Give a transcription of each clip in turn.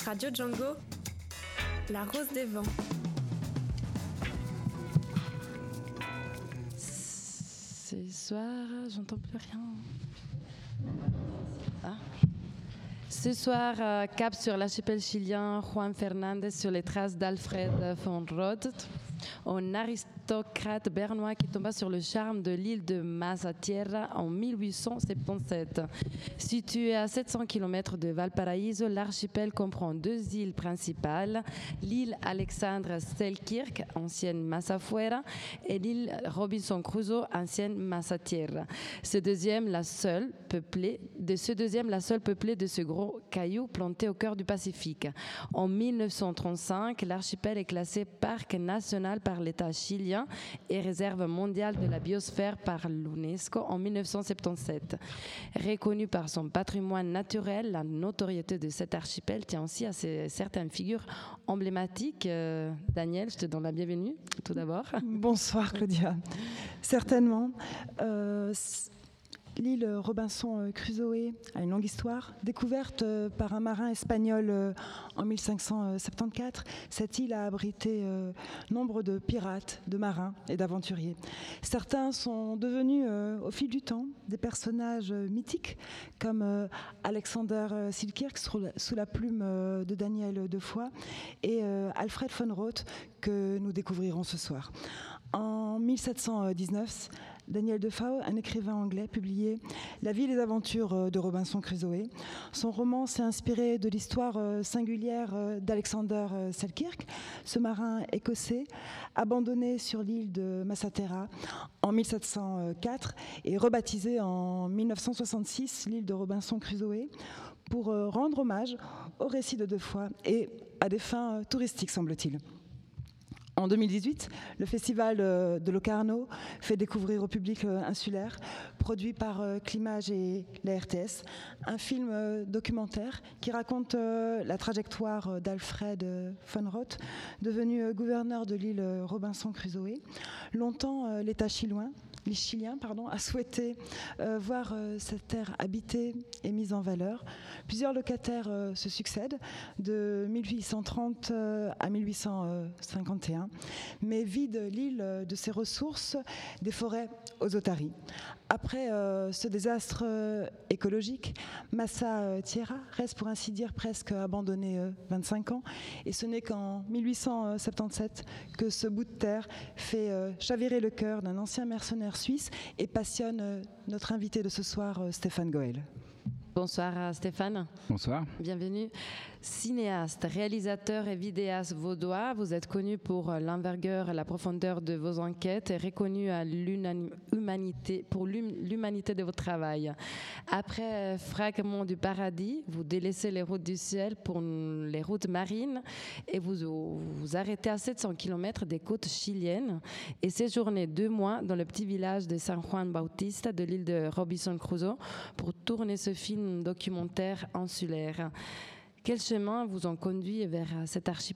Radio Django, la rose des vents. Ce soir, j'entends plus rien. Ce soir, cap sur l'archipel chilien Juan Fernández sur les traces d'Alfred von Roth, un aristocrate bernois qui tomba sur le charme de l'île de Masatierra en 1877. Situé à 700 km de Valparaíso, l'archipel comprend deux îles principales, l'île Alexandre Selkirk, ancienne Massafuera, et l'île Robinson Crusoe, ancienne Masatierra. Ce deuxième, la seule peuplée de ce gros caillou planté au cœur du Pacifique. En 1935, l'archipel est classé parc national par l'État chilien et réserve mondiale de la biosphère par l'UNESCO en 1977. Reconnu par son patrimoine naturel, la notoriété de cet archipel tient aussi à certaines figures emblématiques. Daniel, je te donne la bienvenue, tout d'abord. Bonsoir Claudia. Certainement. L'île Robinson Crusoe a une longue histoire. Découverte par un marin espagnol en 1574, cette île a abrité nombre de pirates, de marins et d'aventuriers. Certains sont devenus, au fil du temps, des personnages mythiques, comme Alexander Selkirk, sous la plume de Daniel Defoe, et Alfred von Roth, que nous découvrirons ce soir. En 1719, Daniel Defoe, un écrivain anglais, publiait La vie et les aventures de Robinson Crusoe. Son roman s'est inspiré de l'histoire singulière d'Alexander Selkirk, ce marin écossais abandonné sur l'île de Massaterra en 1704 et rebaptisé en 1966 l'île de Robinson Crusoe pour rendre hommage au récit de Defoe et à des fins touristiques, semble-t-il. En 2018, le festival de Locarno fait découvrir au public insulaire, produit par Climage et la RTS, un film documentaire qui raconte la trajectoire d'Alfred von Roth, devenu gouverneur de l'île Robinson Crusoe. Longtemps, l'État chilien a souhaité voir cette terre habitée et mise en valeur. Plusieurs locataires se succèdent de 1830 à 1851, mais vide l'île de ses ressources, des forêts aux otaries. Après ce désastre écologique, Massaterra reste pour ainsi dire presque abandonnée 25 ans, et ce n'est qu'en 1877 que ce bout de terre fait chavirer le cœur d'un ancien mercenaire suisse et passionne notre invité de ce soir, Stéphane Goël. Bonsoir Stéphane. Bonsoir. Bienvenue. Cinéaste, réalisateur et vidéaste vaudois, vous êtes connu pour l'envergure et la profondeur de vos enquêtes et reconnu à pour l'humanité de votre travail. Après Fragments du paradis, vous délaissez les routes du ciel pour les routes marines et vous arrêtez à 700 km des côtes chiliennes et séjournez 2 mois dans le petit village de San Juan Bautista de l'île de Robinson Crusoe pour tourner ce film documentaire insulaire. Quels chemins vous ont conduit vers cet archipel ?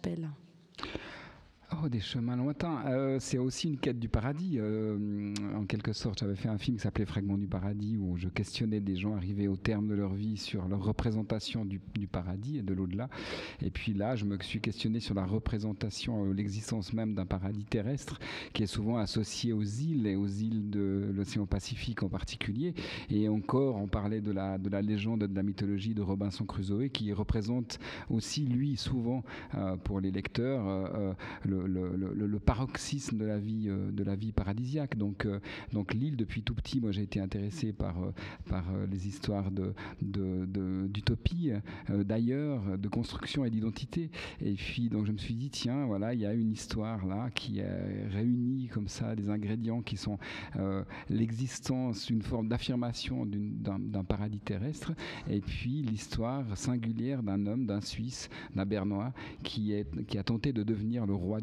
Oh, des chemins lointains. C'est aussi une quête du paradis. En quelque sorte, j'avais fait un film qui s'appelait Fragments du paradis où je questionnais des gens arrivés au terme de leur vie sur leur représentation du paradis et de l'au-delà. Et puis là, je me suis questionné sur la représentation, l'existence même d'un paradis terrestre qui est souvent associé aux îles et aux îles de l'océan Pacifique en particulier. Et encore, on parlait de la légende, de la mythologie de Robinson Crusoe qui représente aussi, lui, souvent, pour les lecteurs, le paroxysme de la vie paradisiaque. Donc l'île, depuis tout petit, moi j'ai été intéressé par les histoires d'utopie, d'ailleurs, de construction et d'identité. Et puis donc je me suis dit tiens, voilà, il y a une histoire là qui réunit comme ça des ingrédients qui sont l'existence, une forme d'affirmation d'un paradis terrestre, et puis l'histoire singulière d'un homme, d'un Suisse, d'un Bernois qui a tenté de devenir le roi du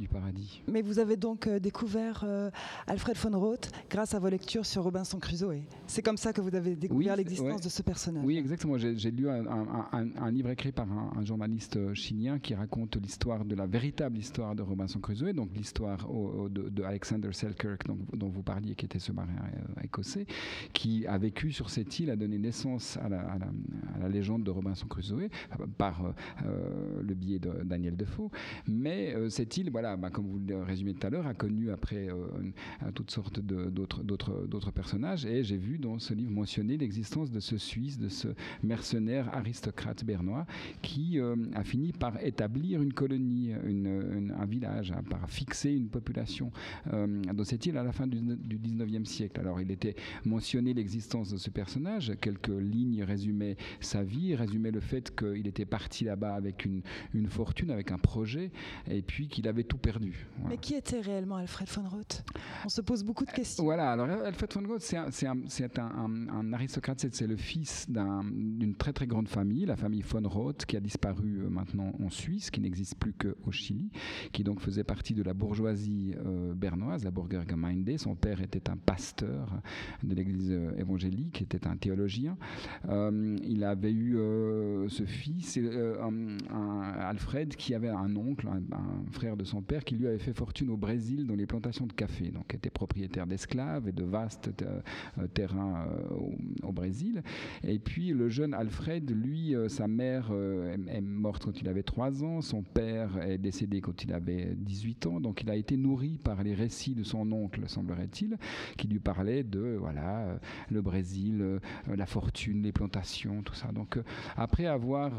du paradis. Mais vous avez donc découvert Alfred von Roth grâce à vos lectures sur Robinson Crusoe. C'est comme ça que vous avez découvert l'existence de ce personnage. Oui, exactement. J'ai lu un livre écrit par un journaliste chilien qui raconte la véritable histoire de Robinson Crusoe, donc l'histoire de Alexander Selkirk dont vous parliez, qui était ce marin écossais, qui a vécu sur cette île, a donné naissance à la légende de Robinson Crusoe par le biais de Daniel Defoe. Mais cette île, comme vous le résumez tout à l'heure, a connu après toutes sortes d'autres personnages, et j'ai vu dans ce livre mentionner l'existence de ce Suisse, de ce mercenaire aristocrate bernois qui a fini par établir une colonie, un village, par fixer une population dans cette île à la fin du 19e siècle. Alors il était mentionné l'existence de ce personnage, quelques lignes résumaient sa vie, résumaient le fait qu'il était parti là-bas avec une fortune, avec un projet, et puis qu'il avait tout perdu. Voilà. Mais qui était réellement Alfred von Roth ? On se pose beaucoup de questions. Voilà, alors Alfred von Roth, c'est un aristocrate, c'est le fils d'une très très grande famille, la famille von Roth, qui a disparu maintenant en Suisse, qui n'existe plus qu'au Chili, qui donc faisait partie de la bourgeoisie bernoise, la Burgergemeinde. Son père était un pasteur de l'église évangélique, était un théologien. Il avait eu ce fils, Alfred, qui avait un oncle, un frère de son père, qui lui avait fait fortune au Brésil dans les plantations de café, donc était propriétaire d'esclaves et de vastes terrains au Brésil. Et puis le jeune Alfred, lui, sa mère est morte quand il avait 3 ans, son père est décédé quand il avait 18 ans, donc il a été nourri par les récits de son oncle, semblerait-il, qui lui parlait de le Brésil, la fortune, les plantations, tout ça. Donc après avoir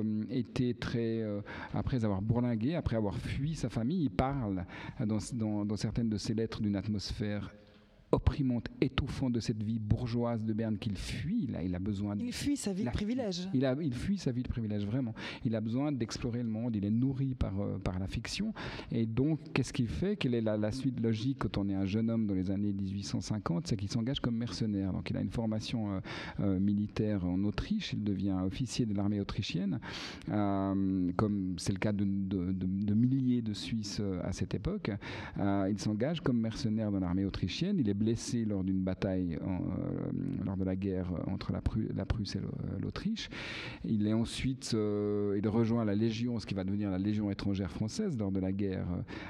après avoir bourlingué, après avoir fui sa famille, il parle dans certaines de ses lettres d'une atmosphère opprimante, étouffante de cette vie bourgeoise de Berne qu'il fuit. Il a besoin. Il fuit sa vie de privilège. Il fuit sa vie de privilège, vraiment. Il a besoin d'explorer le monde. Il est nourri par la fiction. Et donc, qu'est-ce qu'il fait ? Quelle est la suite logique quand on est un jeune homme dans les années 1850 ? C'est qu'il s'engage comme mercenaire. Donc, il a une formation militaire en Autriche. Il devient officier de l'armée autrichienne, comme c'est le cas de milliers de Suisses à cette époque. Il s'engage comme mercenaire dans l'armée autrichienne. Il est blessé lors d'une bataille, lors de la guerre entre la Prusse et l'Autriche. Il est ensuite, il rejoint la Légion, ce qui va devenir la Légion étrangère française lors de la guerre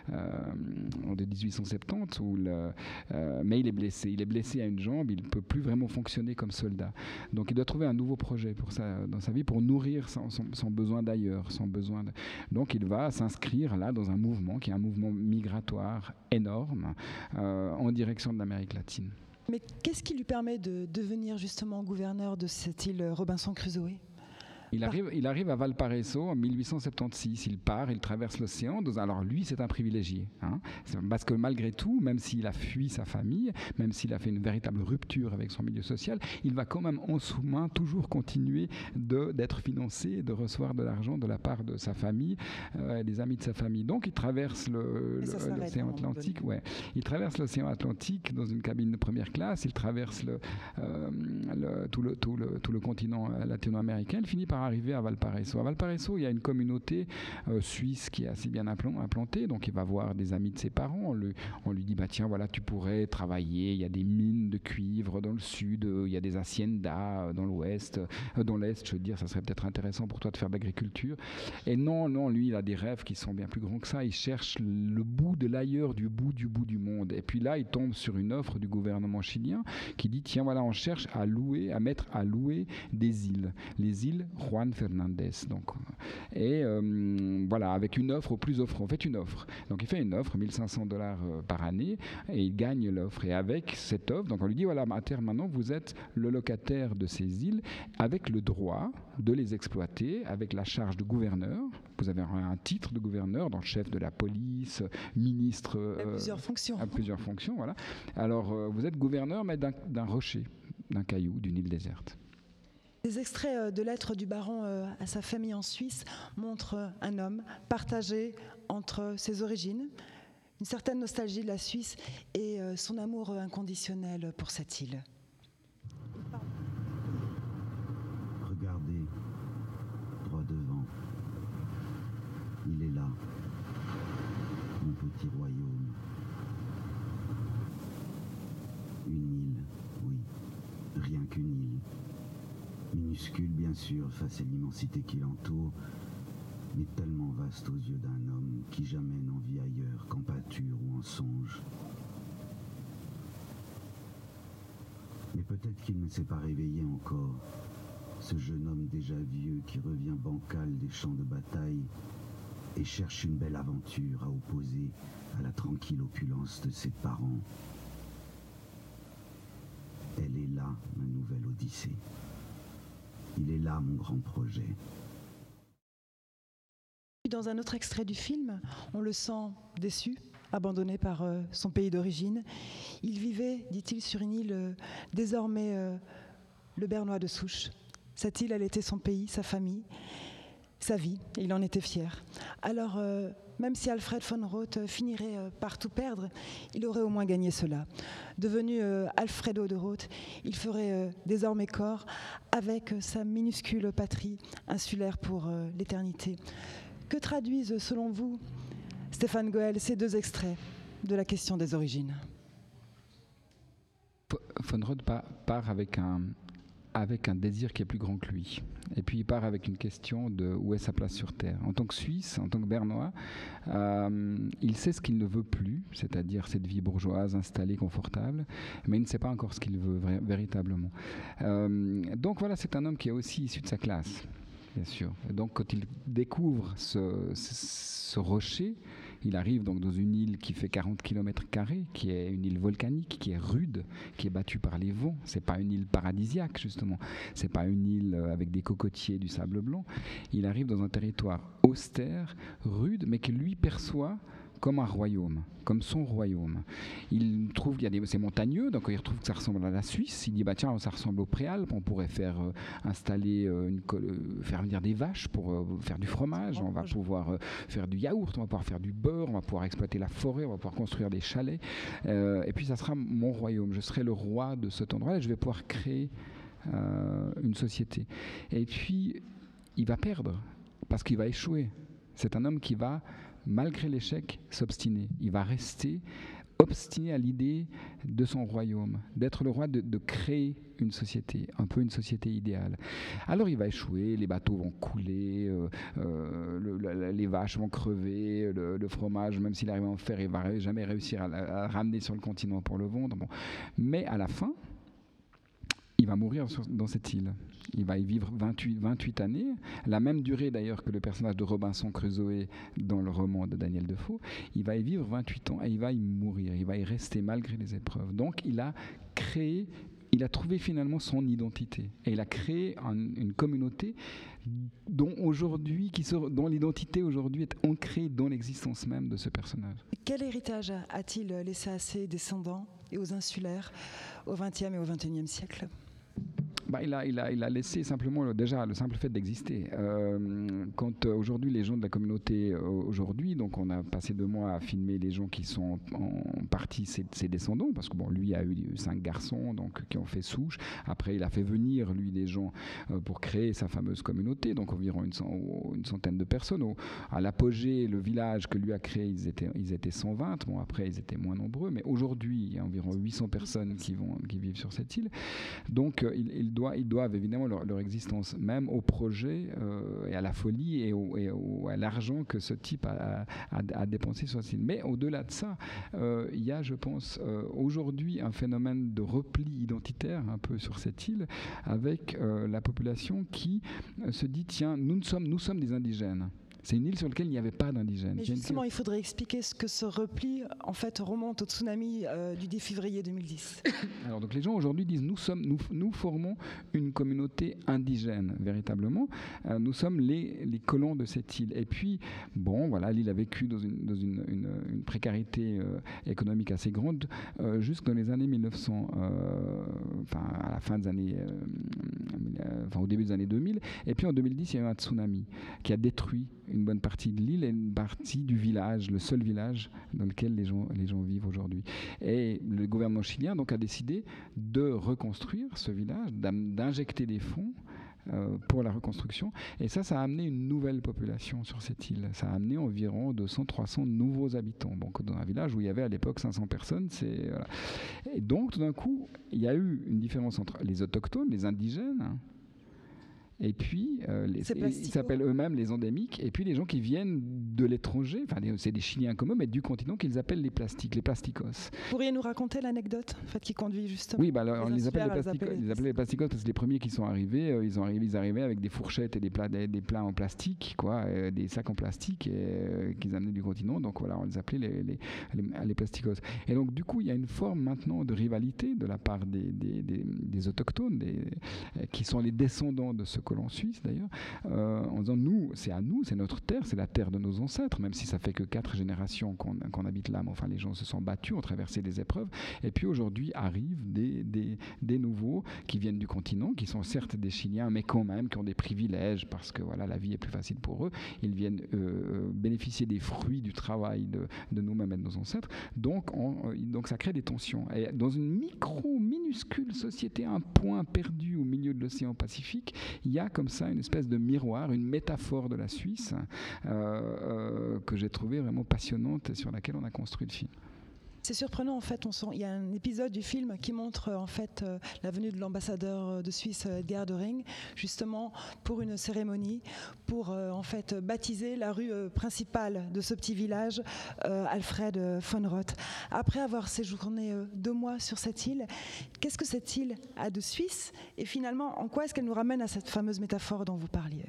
de 1870. Mais il est blessé. Il est blessé à une jambe. Il ne peut plus vraiment fonctionner comme soldat. Donc il doit trouver un nouveau projet dans sa vie pour nourrir son besoin d'ailleurs. Donc il va s'inscrire là dans un mouvement qui est un mouvement migratoire énorme en direction de l'Amérique latine. Mais qu'est-ce qui lui permet de devenir justement gouverneur de cette île Robinson Crusoe ? Il arrive à Valparaiso en 1876. Il part, il traverse l'océan. Alors lui, c'est un privilégié. Parce que malgré tout, même s'il a fui sa famille, même s'il a fait une véritable rupture avec son milieu social, il va quand même en sous-main toujours continuer d'être financé, de recevoir de l'argent de la part de sa famille, des amis de sa famille. Donc il traverse l'océan Atlantique. Ouais. Il traverse l'océan Atlantique dans une cabine de première classe. Il traverse tout le continent latino-américain. Il finit par arriver à Valparaiso. À Valparaiso, il y a une communauté suisse qui est assez bien implantée, donc il va voir des amis de ses parents. On lui dit, tiens, voilà, tu pourrais travailler, il y a des mines de cuivre dans le sud, il y a des haciendas dans l'ouest, dans l'est, je veux dire, ça serait peut-être intéressant pour toi de faire de l'agriculture. Et non, lui, il a des rêves qui sont bien plus grands que ça. Il cherche le bout de l'ailleurs, du bout du monde. Et puis là, il tombe sur une offre du gouvernement chilien qui dit, tiens, voilà, on cherche à mettre à louer des îles. Les îles Juan Fernandez. Donc, et voilà, avec une offre au plus offrant. On fait une offre. Donc il fait une offre, $1 500 par année, et il gagne l'offre. Et avec cette offre, donc on lui dit, voilà, à terme maintenant, vous êtes le locataire de ces îles, avec le droit de les exploiter, avec la charge de gouverneur. Vous avez un titre de gouverneur, donc chef de la police, ministre. À plusieurs fonctions. À plusieurs fonctions, voilà. Alors, vous êtes gouverneur, mais d'un rocher, d'un caillou, d'une île déserte. Des extraits de lettres du baron à sa famille en Suisse montrent un homme partagé entre ses origines, une certaine nostalgie de la Suisse et son amour inconditionnel pour cette île. Regardez, droit devant. Il est là, mon petit. qu'une île. Minuscule, bien sûr, face à l'immensité qui l'entoure, mais tellement vaste aux yeux d'un homme qui jamais n'en vit ailleurs qu'en pâture ou en songe. Mais peut-être qu'il ne s'est pas réveillé encore, ce jeune homme déjà vieux qui revient bancal des champs de bataille et cherche une belle aventure à opposer à la tranquille opulence de ses parents. Elle est là, ma nouvelle Odyssée. Il est là, mon grand projet. Dans un autre extrait du film, on le sent déçu, abandonné par son pays d'origine. Il vivait, dit-il, sur une île désormais le Bernois de souche. Cette île, elle était son pays, sa famille, sa vie, et il en était fier. Alors, même si Alfred von Roth finirait par tout perdre, il aurait au moins gagné cela. Devenu Alfredo de Roth, il ferait désormais corps avec sa minuscule patrie insulaire pour l'éternité. Que traduisent, selon vous, Stéphane Goël, ces deux extraits de la question des origines? Von Roth part avec un désir qui est plus grand que lui. Et puis il part avec une question de où est sa place sur Terre. En tant que Suisse, en tant que Bernois, il sait ce qu'il ne veut plus, c'est-à-dire cette vie bourgeoise, installée, confortable, mais il ne sait pas encore ce qu'il veut véritablement. Donc voilà, c'est un homme qui est aussi issu de sa classe, bien sûr. Et donc quand il découvre ce rocher, il arrive donc dans une île qui fait 40 km², qui est une île volcanique, qui est rude, qui est battue par les vents. C'est pas une île paradisiaque, justement. C'est pas une île avec des cocotiers, du sable blanc. Il arrive dans un territoire austère, rude, mais que lui perçoit comme un royaume, comme son royaume. Il trouve qu'il y a c'est montagneux, donc il retrouve que ça ressemble à la Suisse. Il dit bah tiens, ça ressemble aux Préalpes, on pourrait faire installer faire venir des vaches pour faire du fromage, on va pouvoir faire du yaourt, on va pouvoir faire du beurre, on va pouvoir exploiter la forêt, on va pouvoir construire des chalets. Et puis ça sera mon royaume, je serai le roi de cet endroit-là, et je vais pouvoir créer une société. Et puis il va perdre parce qu'il va échouer. C'est un homme qui va, malgré l'échec, s'obstiner. Il va rester obstiné à l'idée de son royaume, d'être le roi, de créer une société, un peu une société idéale. Alors il va échouer, les bateaux vont couler, les vaches vont crever, le fromage, même s'il arrive à en faire, il ne va jamais réussir à le ramener sur le continent pour le vendre. Bon. Mais à la fin, il va mourir dans cette île. Il va y vivre 28 années, la même durée d'ailleurs que le personnage de Robinson Crusoe dans le roman de Daniel Defoe. Il va y vivre 28 ans et il va y mourir, il va y rester malgré les épreuves. Donc il a trouvé finalement son identité et il a créé une communauté dont l'identité aujourd'hui est ancrée dans l'existence même de ce personnage. Quel héritage a-t-il laissé à ses descendants et aux insulaires au XXe et au XXIe siècle ? Il a laissé simplement déjà le simple fait d'exister. Quand aujourd'hui les gens de la communauté donc on a passé 2 mois à filmer les gens qui sont en partie ses descendants, parce que lui a eu 5 garçons donc qui ont fait souche. Après il a fait venir lui des gens pour créer sa fameuse communauté, donc environ une centaine de personnes. À l'apogée, le village que lui a créé, ils étaient 120. Bon après ils étaient moins nombreux, mais aujourd'hui il y a environ 800 personnes qui vivent sur cette île. Donc ils doivent évidemment leur existence même au projet et à la folie et à l'argent que ce type a dépensé sur cette île. Mais au-delà de ça, il y a, je pense, aujourd'hui un phénomène de repli identitaire un peu sur cette île, avec la population qui se dit tiens, nous sommes des indigènes. C'est une île sur laquelle il n'y avait pas d'indigènes. Mais justement, il faudrait expliquer ce que ce repli, en fait, remonte au tsunami du 10 février 2010. Alors, donc les gens aujourd'hui disent nous formons une communauté indigène, véritablement. Nous sommes les colons de cette île. Et puis, l'île a vécu dans une précarité économique assez grande jusqu'aux les années 1900, à la fin des années, au début des années 2000. Et puis en 2010, il y a eu un tsunami qui a détruit une bonne partie de l'île et une partie du village, le seul village dans lequel les gens vivent aujourd'hui. Et le gouvernement chilien donc a décidé de reconstruire ce village, d'injecter des fonds pour la reconstruction. Et ça a amené une nouvelle population sur cette île. Ça a amené environ 200-300 nouveaux habitants. Donc, dans un village où il y avait à l'époque 500 personnes, voilà. Et donc, tout d'un coup, il y a eu une différence entre les autochtones, les indigènes, et puis, ils s'appellent eux-mêmes les endémiques, et puis les gens qui viennent de l'étranger, enfin c'est des Chiliens comme eux, mais du continent qu'ils appellent les plastiques, les plasticos. Pourriez-nous raconter l'anecdote qui conduit justement? Oui, alors, on les appelle les plasticos parce que les premiers qui sont arrivés, ils arrivaient avec des fourchettes et des plats en plastique, des sacs en plastique qu'ils amenaient du continent, donc voilà, on les appelait les plasticos. Et donc du coup, il y a une forme maintenant de rivalité de la part des autochtones, qui sont les descendants de ce colon suisse d'ailleurs, en disant c'est notre terre, c'est la terre de nos ancêtres, même si ça fait que 4 générations qu'on habite là, mais enfin les gens se sont battus, ont traversé des épreuves, et puis aujourd'hui arrivent des nouveaux qui viennent du continent, qui sont certes des Chiliens, mais quand même qui ont des privilèges parce que voilà, la vie est plus facile pour eux, ils viennent bénéficier des fruits du travail de nous-mêmes et de nos ancêtres, donc ça crée des tensions. Et dans une minuscule société, un point perdu au milieu de l'océan Pacifique, il y a comme ça une espèce de miroir, une métaphore de la Suisse que j'ai trouvée vraiment passionnante et sur laquelle on a construit le film. C'est surprenant en fait, il y a un épisode du film qui montre en fait la venue de l'ambassadeur de Suisse Edgar Döring, justement pour une cérémonie pour en fait baptiser la rue principale de ce petit village, Alfred von Roth. Après avoir séjourné 2 mois sur cette île, qu'est-ce que cette île a de suisse et finalement en quoi est-ce qu'elle nous ramène à cette fameuse métaphore dont vous parliez?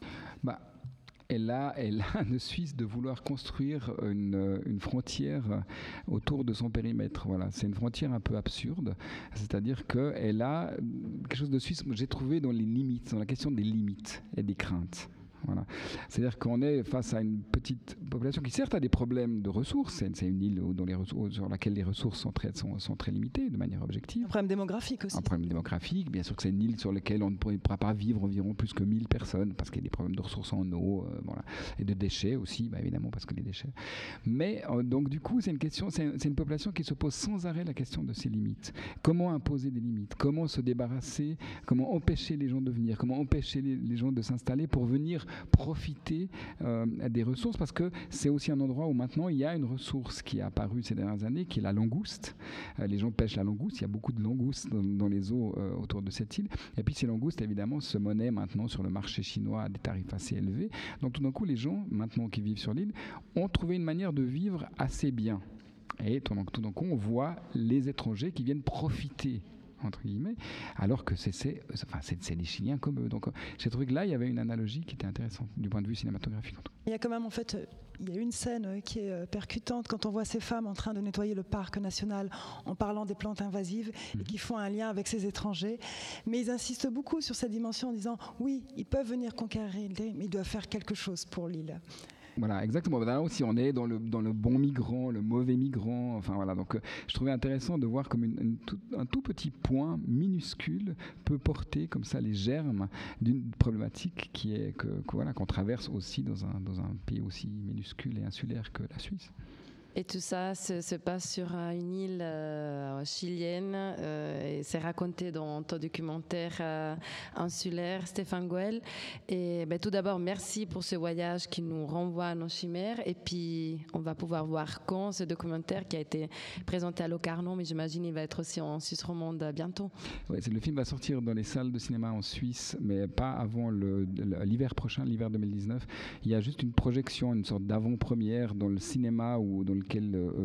Elle a de Suisse de vouloir construire une frontière autour de son périmètre. Voilà, c'est une frontière un peu absurde, c'est-à-dire qu'elle a quelque chose de suisse, j'ai trouvé dans les limites, dans la question des limites et des craintes. Voilà. C'est-à-dire qu'on est face à une petite population qui certes a des problèmes de ressources, c'est une île sur laquelle les ressources sont très limitées de manière objective. Un problème démographique aussi. Un problème démographique, bien sûr que c'est une île sur laquelle on ne pourra pas vivre environ plus que 1000 personnes parce qu'il y a des problèmes de ressources en eau, voilà. Et de déchets aussi, évidemment parce que les déchets. Mais donc du coup c'est une population qui se pose sans arrêt la question de ses limites. Comment imposer des limites? Comment se débarrasser? Comment empêcher les gens de venir? Comment empêcher les gens de s'installer pour venir profiter des ressources, parce que c'est aussi un endroit où maintenant il y a une ressource qui est apparue ces dernières années, qui est la langouste. Les gens pêchent la langouste, il y a beaucoup de langoustes dans les eaux autour de cette île, et puis ces langoustes évidemment se monnaient maintenant sur le marché chinois à des tarifs assez élevés, donc tout d'un coup les gens maintenant qui vivent sur l'île ont trouvé une manière de vivre assez bien, et tout d'un coup on voit les étrangers qui viennent profiter entre guillemets, alors que c'est des Chiliens comme eux. Donc j'ai trouvé que là, il y avait une analogie qui était intéressante du point de vue cinématographique. Il y a quand même, en fait, il y a une scène qui est percutante quand on voit ces femmes en train de nettoyer le parc national en parlant des plantes invasives et qui font un lien avec ces étrangers. Mais ils insistent beaucoup sur cette dimension en disant, oui, ils peuvent venir conquérir l'île, mais ils doivent faire quelque chose pour l'île. Voilà, exactement. Là aussi, on est dans le bon migrant, le mauvais migrant. Enfin voilà. Donc, je trouvais intéressant de voir comme un tout petit point minuscule peut porter comme ça les germes d'une problématique qui est qu'on traverse aussi dans un pays aussi minuscule et insulaire que la Suisse. Et tout ça se passe sur une île chilienne et c'est raconté dans ton documentaire insulaire, Stéphane Goël. Et tout d'abord, merci pour ce voyage qui nous renvoie à nos chimères. Et puis, on va pouvoir voir quand ce documentaire qui a été présenté à Locarno, mais j'imagine il va être aussi en Suisse romande bientôt. Ouais, le film va sortir dans les salles de cinéma en Suisse, mais pas avant l'hiver prochain, l'hiver 2019. Il y a juste une projection, une sorte d'avant-première dans le cinéma ou dans lequel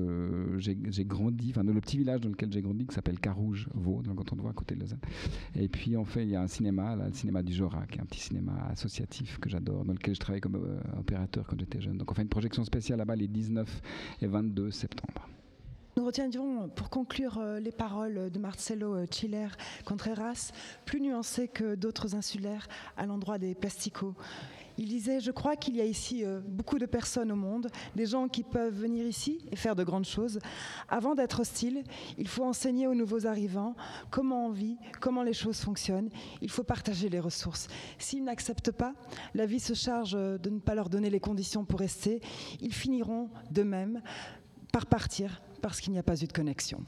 j'ai grandi, enfin dans le petit village dans lequel j'ai grandi, qui s'appelle Carouge-Vaud, dans le canton de Vaud, à côté de Lausanne. Et puis en fait, il y a un cinéma, le cinéma du Jorat, qui est un petit cinéma associatif que j'adore, dans lequel je travaillais comme opérateur quand j'étais jeune. Donc on fait une projection spéciale là-bas les 19 et 22 septembre. Nous retiendrons pour conclure les paroles de Marcelo Chiller Contreras, plus nuancées que d'autres insulaires à l'endroit des plasticos. Il disait, je crois qu'il y a ici beaucoup de personnes au monde, des gens qui peuvent venir ici et faire de grandes choses. Avant d'être hostile, il faut enseigner aux nouveaux arrivants comment on vit, comment les choses fonctionnent. Il faut partager les ressources. S'ils n'acceptent pas, la vie se charge de ne pas leur donner les conditions pour rester. Ils finiront d'eux-mêmes par partir parce qu'il n'y a pas eu de connexion.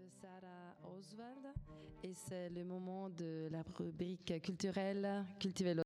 de Sarah Oswald et c'est le moment de la rubrique culturelle Cultiver